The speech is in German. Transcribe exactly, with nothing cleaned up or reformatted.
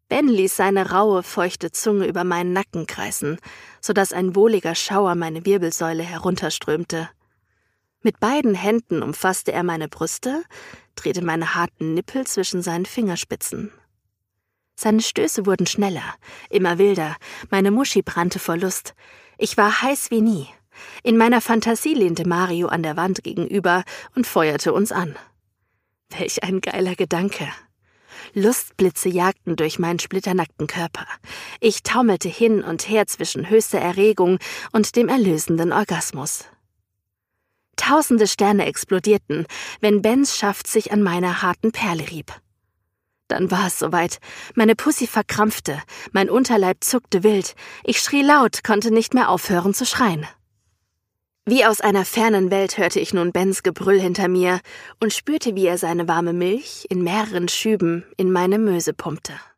Ben ließ seine raue, feuchte Zunge über meinen Nacken kreisen, sodass ein wohliger Schauer meine Wirbelsäule herunterströmte. Mit beiden Händen umfasste er meine Brüste, drehte meine harten Nippel zwischen seinen Fingerspitzen. Seine Stöße wurden schneller, immer wilder, meine Muschi brannte vor Lust. Ich war heiß wie nie. In meiner Fantasie lehnte Mario an der Wand gegenüber und feuerte uns an. Welch ein geiler Gedanke. Lustblitze jagten durch meinen splitternackten Körper. Ich taumelte hin und her zwischen höchster Erregung und dem erlösenden Orgasmus. Tausende Sterne explodierten, wenn Bens Schaft sich an meiner harten Perle rieb. Dann war es soweit. Meine Pussy verkrampfte, mein Unterleib zuckte wild. Ich schrie laut, konnte nicht mehr aufhören zu schreien. Wie aus einer fernen Welt hörte ich nun Bens Gebrüll hinter mir und spürte, wie er seine warme Milch in mehreren Schüben in meine Möse pumpte.